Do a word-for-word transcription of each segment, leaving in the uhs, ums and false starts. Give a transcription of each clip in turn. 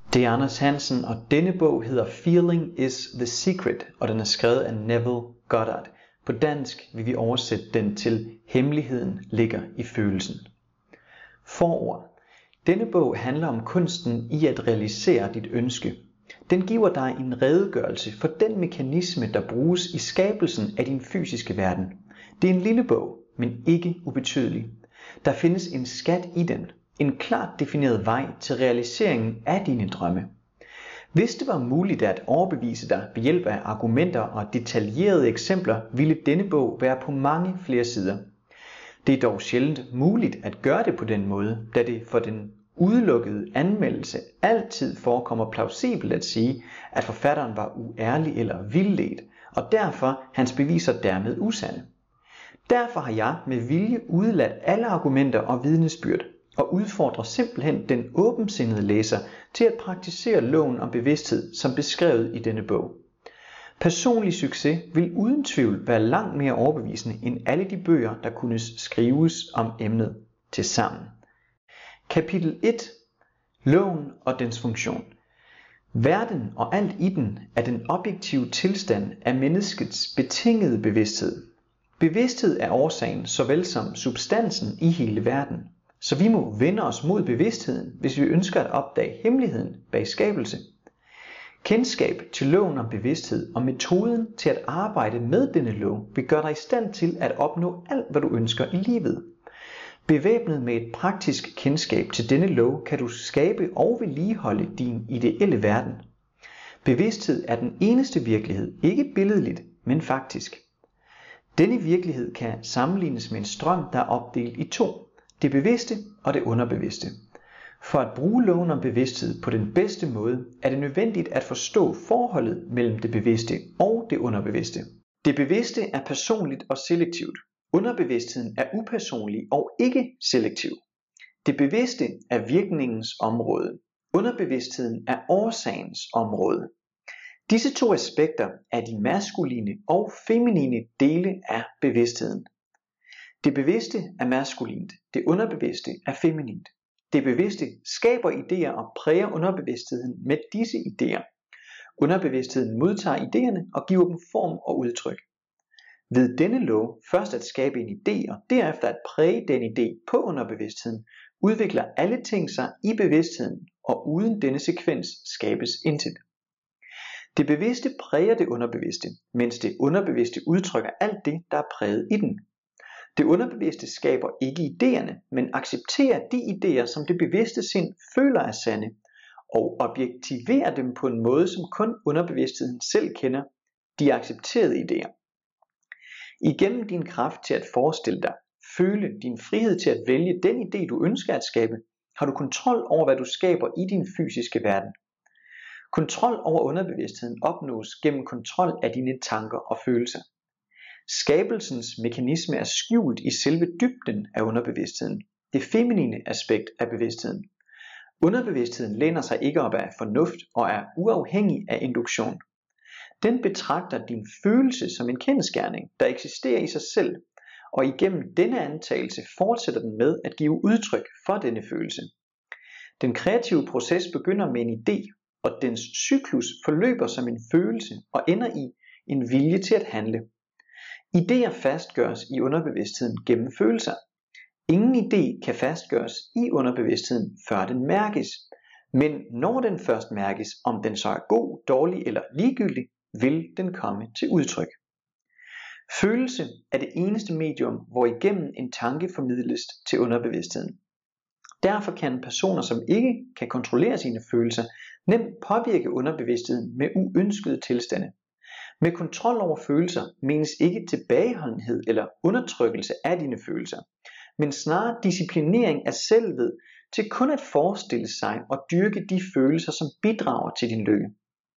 Det er Anders Hansen, og denne bog hedder Feeling is the Secret, og den er skrevet af Neville Goddard. På dansk vil vi oversætte den til Hemmeligheden ligger i følelsen. Forord. Denne bog handler om kunsten i at realisere dit ønske. Den giver dig en redegørelse for den mekanisme, der bruges i skabelsen af din fysiske verden. Det er en lille bog, men ikke ubetydelig. Der findes en skat i den. En klart defineret vej til realiseringen af dine drømme. Hvis det var muligt at overbevise dig ved hjælp af argumenter og detaljerede eksempler, ville denne bog være på mange flere sider. Det er dog sjældent muligt at gøre det på den måde, da det for den udelukkede anmeldelse altid forekommer plausibelt at sige, at forfatteren var uærlig eller vildledt, og derfor hans beviser dermed usande. Derfor har jeg med vilje udeladt alle argumenter og vidnesbyrd, og udfordrer simpelthen den åbensindede læser til at praktisere loven om bevidsthed, som beskrevet i denne bog. Personlig succes vil uden tvivl være langt mere overbevisende end alle de bøger, der kunne skrives om emnet til sammen. Kapitel et. Loven og dens funktion. Verden og alt i den er den objektive tilstand af menneskets betingede bevidsthed. Bevidsthed er årsagen såvel som substansen i hele verden. Så vi må vende os mod bevidstheden, hvis vi ønsker at opdage hemmeligheden bag skabelse. Kendskab til loven om bevidsthed og metoden til at arbejde med denne lov vil gøre dig i stand til at opnå alt, hvad du ønsker i livet. Bevæbnet med et praktisk kendskab til denne lov, kan du skabe og vedligeholde din ideelle verden. Bevidsthed er den eneste virkelighed, ikke billedligt, men faktisk. Denne virkelighed kan sammenlignes med en strøm, der er opdelt i to. Det bevidste og det underbevidste. For at bruge loven om bevidsthed på den bedste måde, er det nødvendigt at forstå forholdet mellem det bevidste og det underbevidste. Det bevidste er personligt og selektivt. Underbevidstheden er upersonlig og ikke selektiv. Det bevidste er virkningens område. Underbevidstheden er årsagens område. Disse to aspekter er de maskuline og feminine dele af bevidstheden. Det bevidste er maskulint, det underbevidste er feminint. Det bevidste skaber idéer og præger underbevidstheden med disse idéer. Underbevidstheden modtager idéerne og giver dem form og udtryk. Ved denne lov først at skabe en idé og derefter at præge den idé på underbevidstheden, udvikler alle ting sig i bevidstheden, og uden denne sekvens skabes intet. Det bevidste præger det underbevidste, mens det underbevidste udtrykker alt det, der er præget i den. Det underbevidste skaber ikke idéerne, men accepterer de idéer, som det bevidste sind føler er sande, og objektiverer dem på en måde, som kun underbevidstheden selv kender, de accepterede idéer. Igennem din kraft til at forestille dig, føle din frihed til at vælge den idé, du ønsker at skabe, har du kontrol over, hvad du skaber i din fysiske verden. Kontrol over underbevidstheden opnås gennem kontrol af dine tanker og følelser. Skabelsens mekanisme er skjult i selve dybden af underbevidstheden, det feminine aspekt af bevidstheden. Underbevidstheden læner sig ikke op af fornuft og er uafhængig af induktion. Den betragter din følelse som en kendsgerning, der eksisterer i sig selv, og igennem denne antagelse fortsætter den med at give udtryk for denne følelse. Den kreative proces begynder med en idé, og dens cyklus forløber som en følelse og ender i en vilje til at handle. Idéer fastgøres i underbevidstheden gennem følelser. Ingen idé kan fastgøres i underbevidstheden, før den mærkes. Men når den først mærkes, om den så er god, dårlig eller ligegyldig, vil den komme til udtryk. Følelse er det eneste medium, hvor igennem en tanke formidles til underbevidstheden. Derfor kan personer, som ikke kan kontrollere sine følelser, nemt påvirke underbevidstheden med uønskede tilstande. Med kontrol over følelser menes ikke tilbageholdenhed eller undertrykkelse af dine følelser, men snarere disciplinering af selvet til kun at forestille sig og dyrke de følelser, som bidrager til din lykke.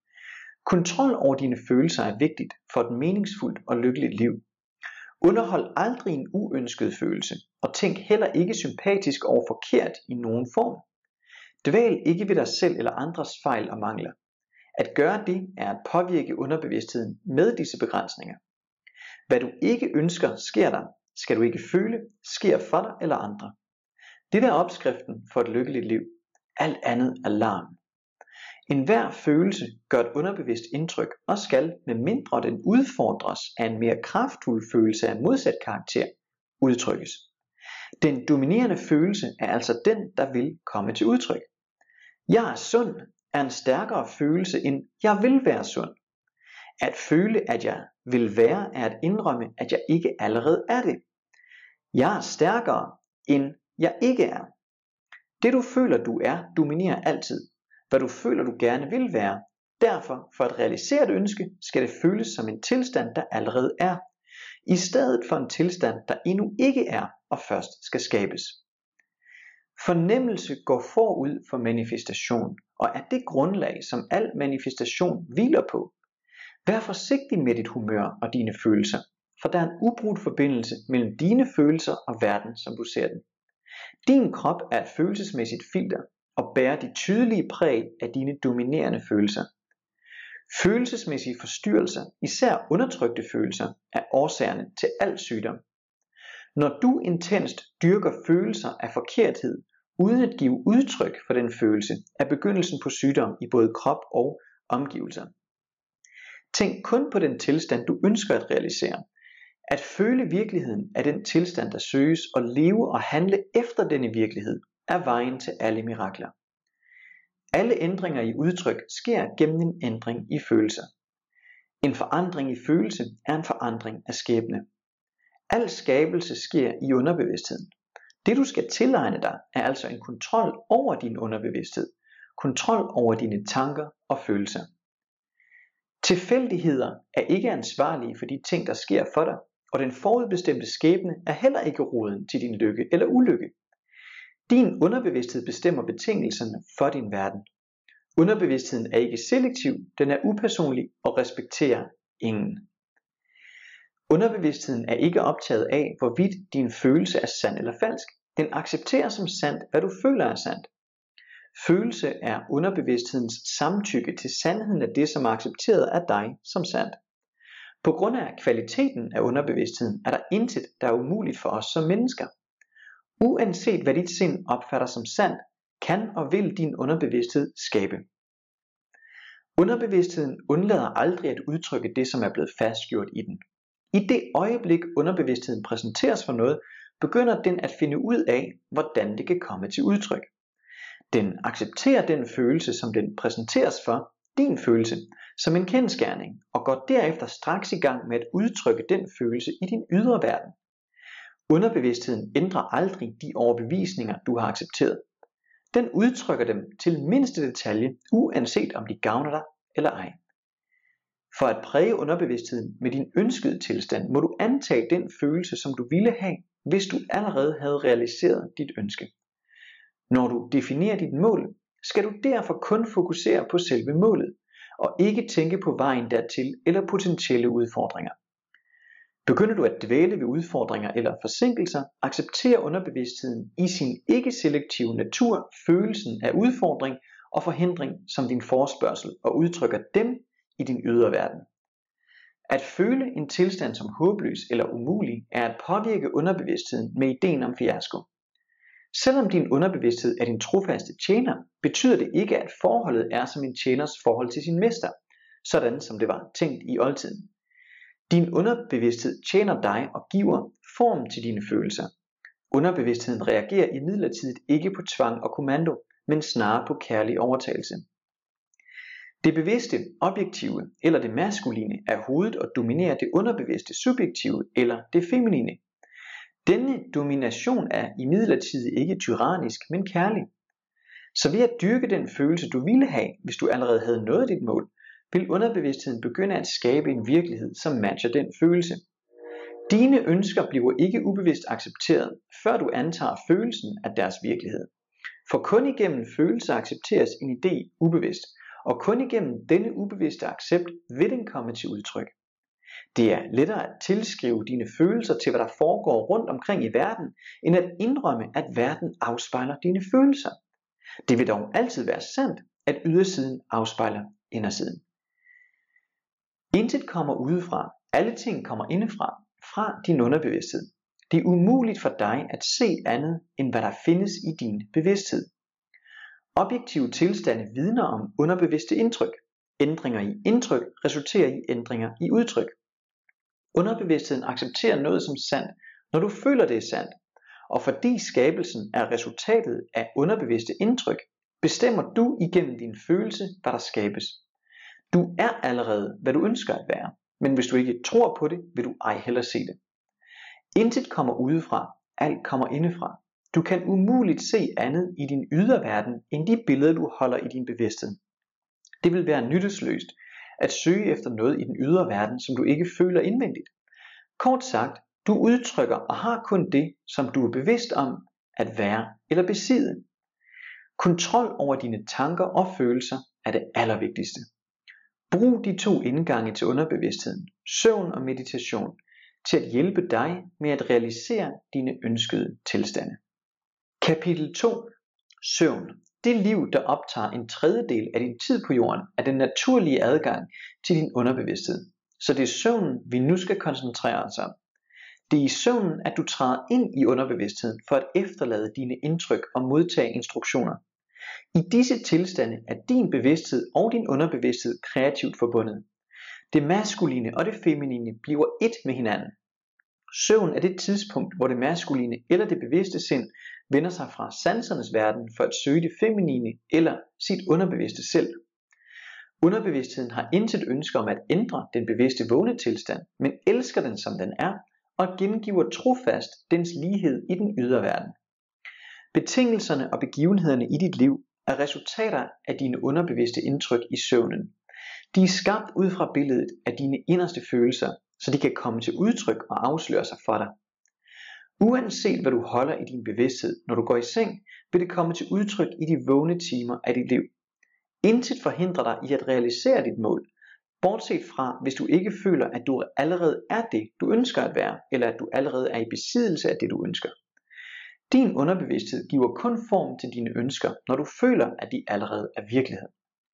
Kontrol over dine følelser er vigtigt for et meningsfuldt og lykkeligt liv. Underhold aldrig en uønsket følelse, og tænk heller ikke sympatisk over forkert i nogen form. Dvæl ikke ved dig selv eller andres fejl og mangler. At gøre det er at påvirke underbevidstheden med disse begrænsninger. Hvad du ikke ønsker sker dig, skal du ikke føle, sker for dig eller andre. Det er opskriften for et lykkeligt liv. Alt andet er larm. Enhver følelse gør et underbevidst indtryk og skal, medmindre den udfordres af en mere kraftfuld følelse af modsat karakter, udtrykkes. Den dominerende følelse er altså den, der vil komme til udtryk. Jeg er sund er en stærkere følelse end jeg vil være sund. At føle, at jeg vil være, er at indrømme, at jeg ikke allerede er det. Jeg er stærkere end jeg ikke er. Det du føler du er, dominerer altid. Hvad du føler du gerne vil være. Derfor, for at realisere et ønske, skal det føles som en tilstand, der allerede er, i stedet for en tilstand, der endnu ikke er og først skal skabes. Fornemmelse går forud for manifestation, og er det grundlag, som al manifestation hviler på. Vær forsigtig med dit humør og dine følelser, for der er en ubrudt forbindelse mellem dine følelser og verden, som du ser den. Din krop er et følelsesmæssigt filter og bærer de tydelige præg af dine dominerende følelser. Følelsesmæssige forstyrrelser, især undertrykte følelser, er årsagerne til al sygdom. Når du intenst dyrker følelser af forkerthed, uden at give udtryk for den følelse, er begyndelsen på sygdom i både krop og omgivelser. Tænk kun på den tilstand, du ønsker at realisere. At føle virkeligheden er den tilstand, der søges, og leve og handle efter denne virkelighed, er vejen til alle mirakler. Alle ændringer i udtryk sker gennem en ændring i følelser. En forandring i følelse er en forandring af skæbne. Al skabelse sker i underbevidstheden. Det du skal tilegne dig er altså en kontrol over din underbevidsthed, kontrol over dine tanker og følelser. Tilfældigheder er ikke ansvarlige for de ting, der sker for dig, og den forudbestemte skæbne er heller ikke roden til din lykke eller ulykke. Din underbevidsthed bestemmer betingelserne for din verden. Underbevidstheden er ikke selektiv, den er upersonlig og respekterer ingen. Underbevidstheden er ikke optaget af, hvorvidt din følelse er sand eller falsk. Den accepterer som sandt, hvad du føler er sandt. Følelse er underbevidsthedens samtykke til sandheden af det, som er accepteret af dig som sandt. På grund af kvaliteten af underbevidstheden er der intet, der er umuligt for os som mennesker. Uanset hvad dit sind opfatter som sandt, kan og vil din underbevidsthed skabe. Underbevidstheden undlader aldrig at udtrykke det, som er blevet fastgjort i den. I det øjeblik underbevidstheden præsenteres for noget, begynder den at finde ud af, hvordan det kan komme til udtryk. Den accepterer den følelse, som den præsenteres for, din følelse, som en kendsgerning, og går derefter straks i gang med at udtrykke den følelse i din ydre verden. Underbevidstheden ændrer aldrig de overbevisninger, du har accepteret. Den udtrykker dem til mindste detalje, uanset om de gavner dig eller ej. For at præge underbevidstheden med din ønskede tilstand, må du antage den følelse, som du ville have, hvis du allerede havde realiseret dit ønske. Når du definerer dit mål, skal du derfor kun fokusere på selve målet, og ikke tænke på vejen dertil eller potentielle udfordringer. Begynder du at dvæle ved udfordringer eller forsinkelser, accepterer underbevidstheden i sin ikke-selektive natur følelsen af udfordring og forhindring som din forespørgsel og udtrykker dem i din ydre verden. At føle en tilstand som håbløs eller umulig er at påvirke underbevidstheden med ideen om fiasko. Selvom din underbevidsthed er din trofaste tjener, betyder det ikke, at forholdet er som en tjeners forhold til sin mester, sådan som det var tænkt i oldtiden. Din underbevidsthed tjener dig og giver form til dine følelser. Underbevidstheden reagerer imidlertid ikke på tvang og kommando, men snarere på kærlig overtagelse. Det bevidste, objektive eller det maskuline er hovedet og dominerer det underbevidste, subjektive eller det feminine. Denne domination er imidlertid ikke tyrannisk, men kærlig. Så ved at dyrke den følelse, du ville have, hvis du allerede havde nået dit mål, vil underbevidstheden begynde at skabe en virkelighed, som matcher den følelse. Dine ønsker bliver ikke ubevidst accepteret, før du antager følelsen af deres virkelighed. For kun igennem følelser accepteres en idé ubevidst, og kun igennem denne ubevidste accept vil den komme til udtryk. Det er lettere at tilskrive dine følelser til, hvad der foregår rundt omkring i verden, end at indrømme, at verden afspejler dine følelser. Det vil dog altid være sandt, at ydersiden afspejler indersiden. Intet kommer udefra, alle ting kommer indefra, fra din underbevidsthed. Det er umuligt for dig at se andet, end hvad der findes i din bevidsthed. Objektive tilstande vidner om underbevidste indtryk. Ændringer i indtryk resulterer i ændringer i udtryk. Underbevidstheden accepterer noget som sandt, når du føler det er sandt, og fordi skabelsen er resultatet af underbevidste indtryk, bestemmer du igennem din følelse, hvad der skabes. Du er allerede, hvad du ønsker at være, men hvis du ikke tror på det, vil du ej heller se det. Intet kommer udefra, alt kommer indefra. Du kan umuligt se andet i din ydre verden, end de billeder du holder i din bevidsthed. Det vil være nyttesløst at søge efter noget i den ydre verden, som du ikke føler indvendigt. Kort sagt, du udtrykker og har kun det, som du er bevidst om at være eller besidde. Kontrol over dine tanker og følelser er det allervigtigste. Brug de to indgange til underbevidstheden, søvn og meditation, til at hjælpe dig med at realisere dine ønskede tilstande. Kapitel to. Søvn. Det liv, der optager en tredjedel af din tid på jorden, er den naturlige adgang til din underbevidsthed. Så det er søvnen, vi nu skal koncentrere os om. Det er i søvnen, at du træder ind i underbevidstheden for at efterlade dine indtryk og modtage instruktioner. I disse tilstande er din bevidsthed og din underbevidsthed kreativt forbundet. Det maskuline og det feminine bliver ét med hinanden. Søvn er det tidspunkt, hvor det maskuline eller det bevidste sind vender sig fra sansernes verden for at søge det feminine eller sit underbevidste selv. Underbevidstheden har intet ønske om at ændre den bevidste vågne tilstand, men elsker den som den er og gengiver trofast dens lighed i den ydre verden. Betingelserne og begivenhederne i dit liv er resultater af dine underbevidste indtryk i søvnen. De er skabt ud fra billedet af dine inderste følelser, så de kan komme til udtryk og afsløre sig for dig. Uanset hvad du holder i din bevidsthed, når du går i seng, vil det komme til udtryk i de vågne timer af dit liv. Intet forhindrer dig i at realisere dit mål, bortset fra hvis du ikke føler, at du allerede er det, du ønsker at være, eller at du allerede er i besiddelse af det, du ønsker. Din underbevidsthed giver kun form til dine ønsker, når du føler, at de allerede er virkelighed.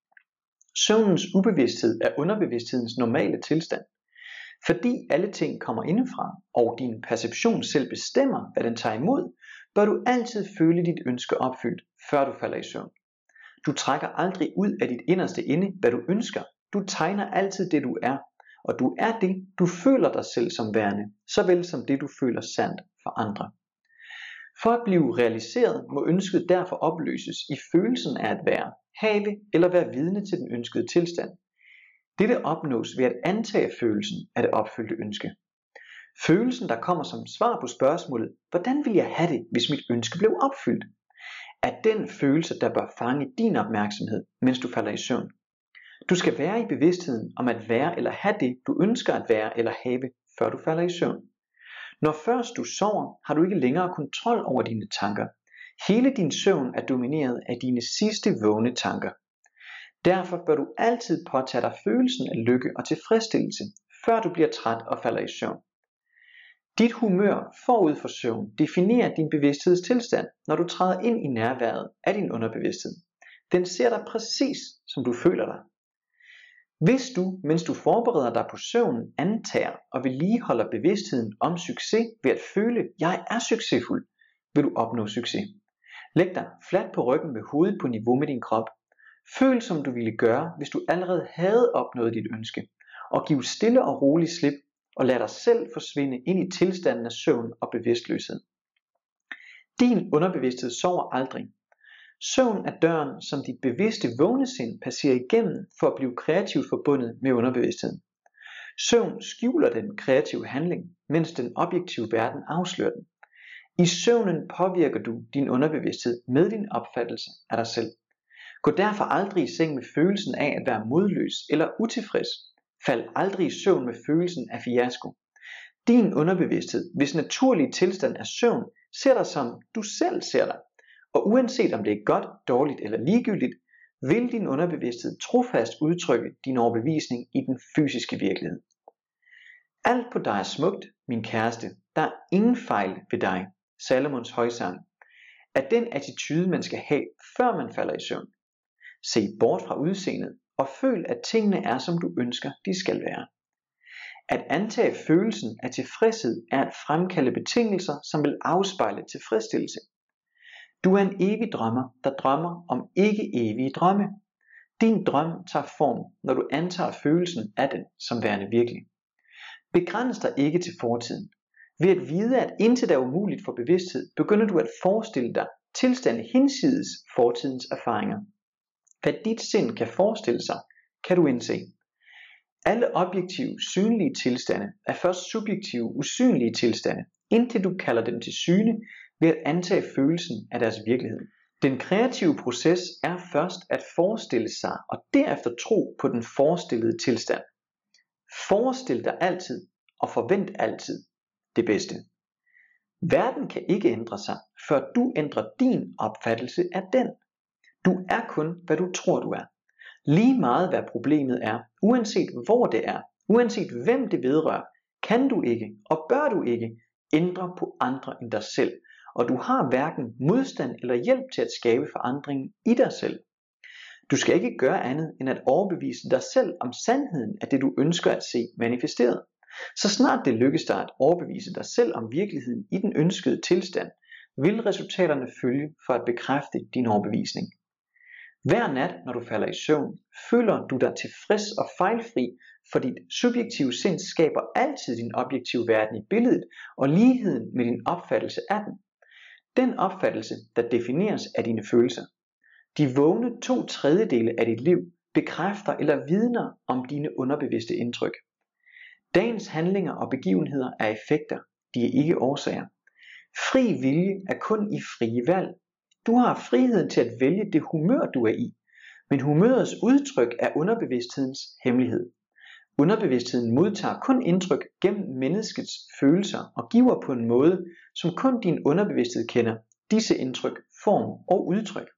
Søvnens ubevidsthed er underbevidsthedens normale tilstand. Fordi alle ting kommer indefra, og din perception selv bestemmer, hvad den tager imod, bør du altid føle dit ønske opfyldt, før du falder i søvn. Du trækker aldrig ud af dit inderste inde, hvad du ønsker. Du tegner altid det, du er, og du er det, du føler dig selv som værende, såvel som det, du føler sandt for andre. For at blive realiseret, må ønsket derfor opløses i følelsen af at være, have eller være vidne til den ønskede tilstand. Dette opnås ved at antage følelsen af det opfyldte ønske. Følelsen, der kommer som svar på spørgsmålet, hvordan vil jeg have det, hvis mit ønske blev opfyldt, er den følelse, der bør fange din opmærksomhed, mens du falder i søvn. Du skal være i bevidstheden om at være eller have det, du ønsker at være eller have, før du falder i søvn. Når først du sover, har du ikke længere kontrol over dine tanker. Hele din søvn er domineret af dine sidste vågne tanker. Derfor bør du altid påtage dig følelsen af lykke og tilfredsstillelse, før du bliver træt og falder i søvn. Dit humør forud for søvn definerer din bevidsthedstilstand, når du træder ind i nærværet af din underbevidsthed. Den ser dig præcis, som du føler dig. Hvis du, mens du forbereder dig på søvnen, antager og vedligeholder bevidstheden om succes ved at føle, jeg er succesfuld, vil du opnå succes. Læg dig fladt på ryggen med hovedet på niveau med din krop. Føl som du ville gøre, hvis du allerede havde opnået dit ønske, og giv stille og roligt slip, og lad dig selv forsvinde ind i tilstanden af søvn og bevidstløshed. Din underbevidsthed sover aldrig. Søvn er døren, som dit bevidste vågne sind passerer igennem for at blive kreativt forbundet med underbevidstheden. Søvn skjuler den kreative handling, mens den objektive verden afslører den. I søvnen påvirker du din underbevidsthed med din opfattelse af dig selv. Gå derfor aldrig i seng med følelsen af at være modløs eller utilfreds. Fald aldrig i søvn med følelsen af fiasko. Din underbevidsthed, hvis naturlige tilstand er søvn, ser dig som du selv ser dig. Og uanset om det er godt, dårligt eller ligegyldigt, vil din underbevidsthed trofast udtrykke din overbevisning i den fysiske virkelighed. Alt på dig er smukt, min kæreste. Der er ingen fejl ved dig. Salomons højsang. Er den attitude, man skal have, før man falder i søvn. Se bort fra udseendet og føl, at tingene er, som du ønsker, de skal være. At antage følelsen af tilfredshed er at fremkalde betingelser, som vil afspejle tilfredsstillelse. Du er en evig drømmer, der drømmer om ikke evige drømme. Din drøm tager form, når du antager følelsen af den som værende virkelig. Begræns dig ikke til fortiden. Ved at vide, at intet er umuligt for bevidsthed, begynder du at forestille dig tilstande hinsides fortidens erfaringer. Hvad dit sind kan forestille sig, kan du indse. Alle objektive, synlige tilstande er først subjektive, usynlige tilstande, indtil du kalder dem til syne ved at antage følelsen af deres virkelighed. Den kreative proces er først at forestille sig og derefter tro på den forestillede tilstand. Forestil dig altid og forvent altid det bedste. Verden kan ikke ændre sig, før du ændrer din opfattelse af den. Du er kun, hvad du tror du er. Lige meget hvad problemet er, uanset hvor det er, uanset hvem det vedrører, kan du ikke og bør du ikke ændre på andre end dig selv. Og du har hverken modstand eller hjælp til at skabe forandringen i dig selv. Du skal ikke gøre andet end at overbevise dig selv om sandheden af det du ønsker at se manifesteret. Så snart det lykkes dig at overbevise dig selv om virkeligheden i den ønskede tilstand, vil resultaterne følge for at bekræfte din overbevisning. Hver nat, når du falder i søvn, føler du dig tilfreds og fejlfri, for dit subjektive sind skaber altid din objektive verden i billedet og ligheden med din opfattelse af den. Den opfattelse, der defineres af dine følelser. De vågne to tredjedele af dit liv bekræfter eller vidner om dine underbevidste indtryk. Dagens handlinger og begivenheder er effekter, de er ikke årsager. Fri vilje er kun i frie valg. Du har friheden til at vælge det humør, du er i, men humørets udtryk er underbevidsthedens hemmelighed. Underbevidstheden modtager kun indtryk gennem menneskets følelser og giver på en måde, som kun din underbevidsthed kender, disse indtryk, form og udtryk.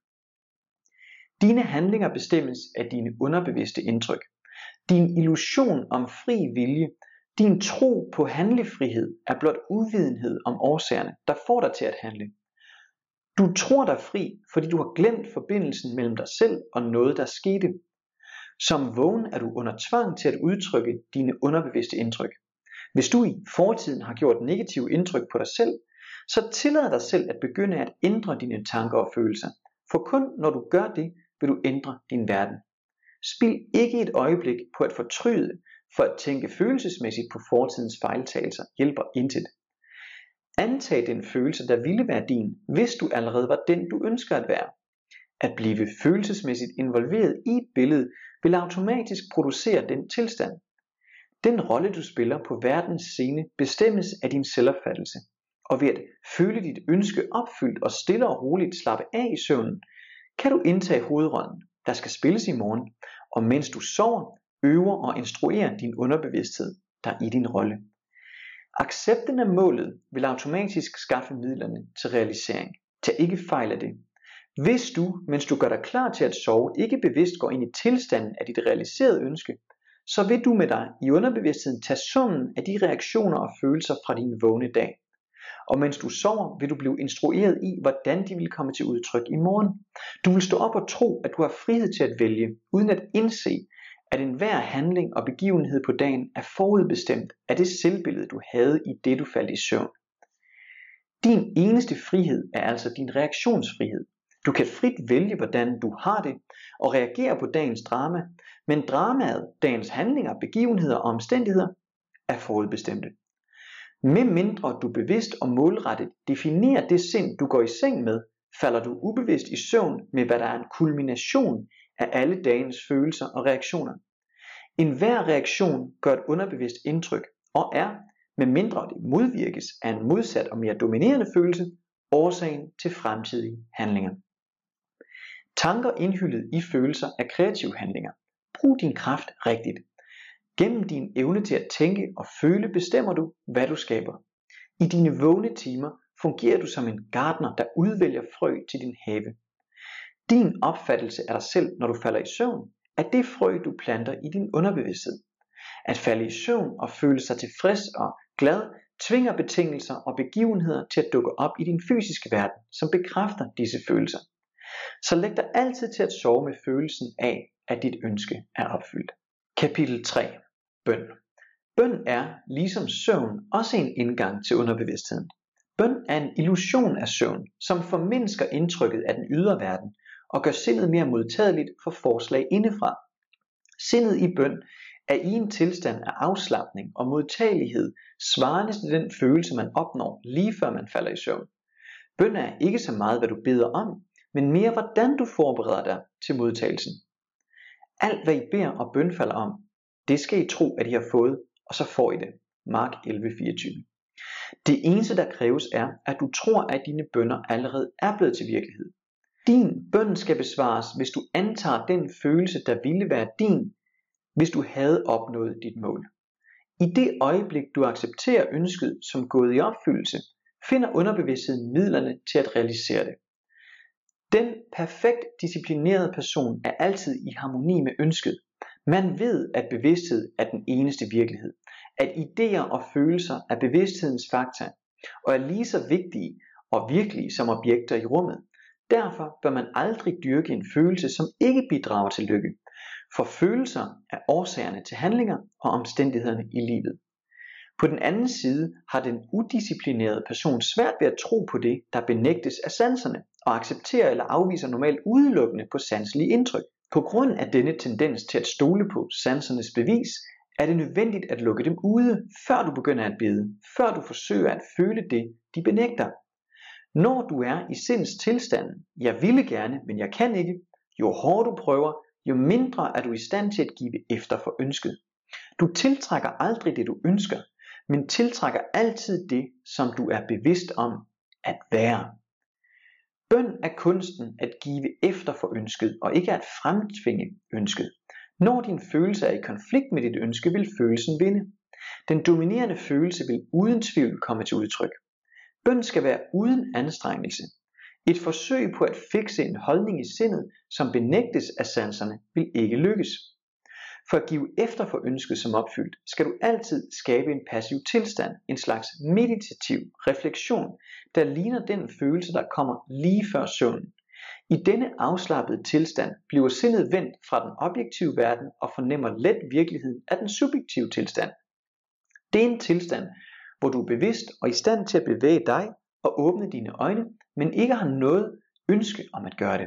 Dine handlinger bestemmes af dine underbevidste indtryk. Din illusion om fri vilje, din tro på handlefrihed er blot uvidenhed om årsagerne, der får dig til at handle. Du tror dig fri, fordi du har glemt forbindelsen mellem dig selv og noget, der skete. Som vågen er du under tvang til at udtrykke dine underbevidste indtryk. Hvis du i fortiden har gjort negative indtryk på dig selv, så tillad dig selv at begynde at ændre dine tanker og følelser. For kun når du gør det, vil du ændre din verden. Spil ikke et øjeblik på at fortryde, for at tænke følelsesmæssigt på fortidens fejltagelser hjælper intet. Antag den følelse, der ville være din, hvis du allerede var den, du ønsker at være. At blive følelsesmæssigt involveret i billedet vil automatisk producere den tilstand. Den rolle, du spiller på verdens scene, bestemmes af din selvopfattelse. Og ved at føle dit ønske opfyldt og stille og roligt slappe af i søvnen, kan du indtage hovedrollen, der skal spilles i morgen, og mens du sover, øver og instruerer din underbevidsthed, der er i din rolle. Accepten af målet vil automatisk skaffe midlerne til realisering. Tag ikke fejl af det. Hvis du, mens du gør dig klar til at sove, ikke bevidst går ind i tilstanden af dit realiserede ønske, så vil du med dig i underbevidstheden tage summen af de reaktioner og følelser fra din vågne dag. Og mens du sover, vil du blive instrueret i, hvordan de vil komme til udtryk i morgen. Du vil stå op og tro, at du har frihed til at vælge, uden at indse, at enhver handling og begivenhed på dagen er forudbestemt af det selvbillede, du havde i det, du faldt i søvn. Din eneste frihed er altså din reaktionsfrihed. Du kan frit vælge, hvordan du har det, og reagere på dagens drama, men dramaet, dagens handlinger, begivenheder og omstændigheder, er forudbestemte. Med mindre du bevidst og målrettet definerer det sind, du går i seng med, falder du ubevidst i søvn med, hvad der er en kulmination af alle dagens følelser og reaktioner. En hver reaktion gør et underbevidst indtryk, og er, med mindre det modvirkes af en modsat og mere dominerende følelse, årsagen til fremtidige handlinger. Tanker indhyllet i følelser er kreative handlinger. Brug din kraft rigtigt. Gennem din evne til at tænke og føle bestemmer du, hvad du skaber. I dine vågne timer fungerer du som en gartner, der udvælger frø til din have. Din opfattelse af dig selv, når du falder i søvn, er det frø, du planter i din underbevidsthed. At falde i søvn og føle sig tilfreds og glad tvinger betingelser og begivenheder til at dukke op i din fysiske verden, som bekræfter disse følelser. Så læg dig altid til at sove med følelsen af, at dit ønske er opfyldt. Kapitel tre. Bøn. Bøn er, ligesom søvn, også en indgang til underbevidstheden. Bøn er en illusion af søvn, som formindsker indtrykket af den ydre verden og gør sindet mere modtageligt for forslag indefra. Sindet i bøn er i en tilstand af afslapning og modtagelighed, svarende til den følelse, man opnår lige før man falder i søvn. Bøn er ikke så meget, hvad du beder om, men mere hvordan du forbereder dig til modtagelsen. Alt hvad I beder og bøn falder om, det skal I tro, at I har fået, og så får I det. Mark elleve fireogtyve. Det eneste, der kræves, er, at du tror, at dine bønner allerede er blevet til virkelighed. Din bøn skal besvares, hvis du antager den følelse, der ville være din, hvis du havde opnået dit mål. I det øjeblik, du accepterer ønsket som gået i opfyldelse, finder underbevidstheden midlerne til at realisere det. Den perfekt disciplinerede person er altid i harmoni med ønsket. Man ved, at bevidsthed er den eneste virkelighed, at idéer og følelser er bevidsthedens fakta, og er lige så vigtige og virkelige som objekter i rummet. Derfor bør man aldrig dyrke en følelse, som ikke bidrager til lykke, for følelser er årsagerne til handlinger og omstændighederne i livet. På den anden side har den udisciplinerede person svært ved at tro på det, der benægtes af sanserne, og accepterer eller afviser normalt udelukkende på sanselige indtryk. På grund af denne tendens til at stole på sansernes bevis, er det nødvendigt at lukke dem ude, før du begynder at bede, før du forsøger at føle det, de benægter. Når du er i sinds tilstanden, jeg ville gerne, men jeg kan ikke, jo hårdere du prøver, jo mindre er du i stand til at give efter for ønsket. Du tiltrækker aldrig det, du ønsker, men tiltrækker altid det, som du er bevidst om at være. Bøn er kunsten at give efter for ønsket, og ikke at fremtvinge ønsket. Når din følelse er i konflikt med dit ønske, vil følelsen vinde. Den dominerende følelse vil uden tvivl komme til udtryk. Bøn skal være uden anstrengelse. Et forsøg på at fikse en holdning i sindet, som benægtes af sanserne, vil ikke lykkes. For at give efter for ønsket som opfyldt, skal du altid skabe en passiv tilstand, en slags meditativ refleksion, der ligner den følelse, der kommer lige før søvnen. I denne afslappede tilstand bliver sindet vendt fra den objektive verden og fornemmer let virkeligheden af den subjektive tilstand. Det er en tilstand, hvor du er bevidst og i stand til at bevæge dig og åbne dine øjne, men ikke har noget ønske om at gøre det.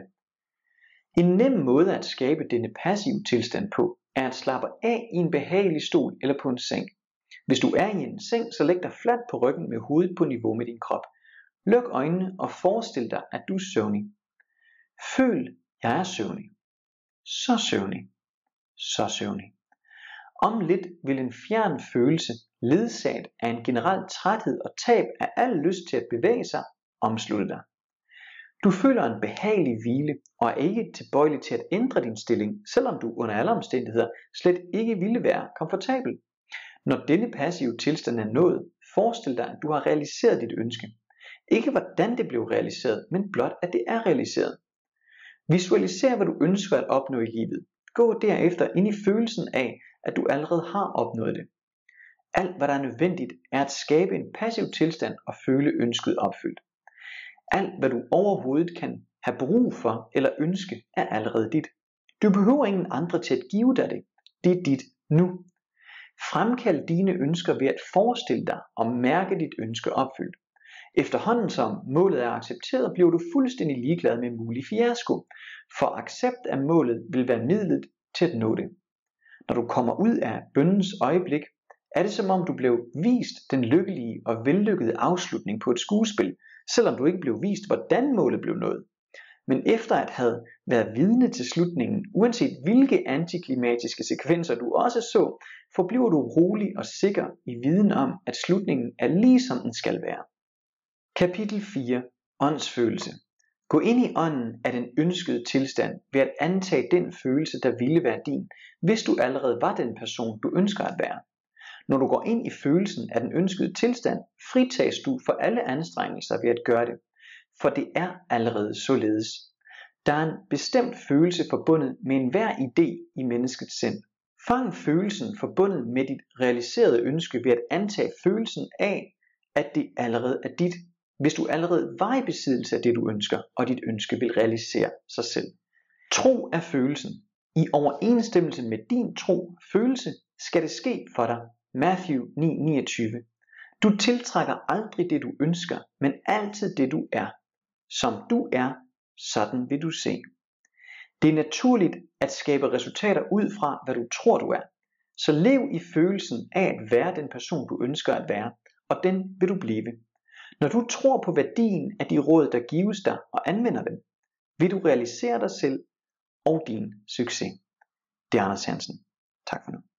En nem måde at skabe denne passive tilstand på, er at slappe af i en behagelig stol eller på en seng. Hvis du er i en seng, så læg dig fladt på ryggen med hovedet på niveau med din krop. Luk øjnene og forestil dig, at du er søvnig. Føl, jeg er søvnig. Så søvnig. Så søvnig. Om lidt vil en fjern følelse, ledsaget af en generel træthed og tab af al lyst til at bevæge sig, omslutte dig. Du føler en behagelig hvile og er ikke tilbøjelig til at ændre din stilling, selvom du under alle omstændigheder slet ikke ville være komfortabel. Når denne passive tilstand er nået, forestil dig, at du har realiseret dit ønske. Ikke hvordan det blev realiseret, men blot at det er realiseret. Visualiser, hvad du ønsker at opnå i livet. Gå derefter ind i følelsen af, at du allerede har opnået det. Alt hvad der er nødvendigt, er at skabe en passiv tilstand og føle ønsket opfyldt. Alt hvad du overhovedet kan have brug for eller ønske, er allerede dit. Du behøver ingen andre til at give dig det. Det er dit nu. Fremkald dine ønsker ved at forestille dig og mærke dit ønske opfyldt. Efterhånden som målet er accepteret, bliver du fuldstændig ligeglad med mulig fiasko, for accept af målet vil være midlet til at nå det. Når du kommer ud af bønnens øjeblik, er det som om du blev vist den lykkelige og vellykkede afslutning på et skuespil, selvom du ikke blev vist, hvordan målet blev nået. Men efter at have været vidne til slutningen, uanset hvilke antiklimatiske sekvenser du også så, forbliver du rolig og sikker i viden om, at slutningen er lige som den skal være. Kapitel fire. Åndsfølelse. Gå ind i ånden af den ønskede tilstand ved at antage den følelse, der ville være din, hvis du allerede var den person, du ønsker at være. Når du går ind i følelsen af den ønskede tilstand, fritages du for alle anstrengelser ved at gøre det, for det er allerede således. Der er en bestemt følelse forbundet med enhver idé i menneskets sind. Fang følelsen forbundet med dit realiserede ønske ved at antage følelsen af, at det allerede er dit, hvis du allerede var i besiddelse af det du ønsker, og dit ønske vil realisere sig selv. Tro er følelsen. I overensstemmelse med din tro, følelse, skal det ske for dig. Matthew ni niogtyve. Du tiltrækker aldrig det du ønsker, men altid det du er. Som du er, sådan vil du se. Det er naturligt at skabe resultater ud fra, hvad du tror du er. Så lev i følelsen af at være den person du ønsker at være, og den vil du blive. Når du tror på værdien af de råd der gives dig og anvender dem, vil du realisere dig selv og din succes. Det er Anders Hansen. Tak for nu.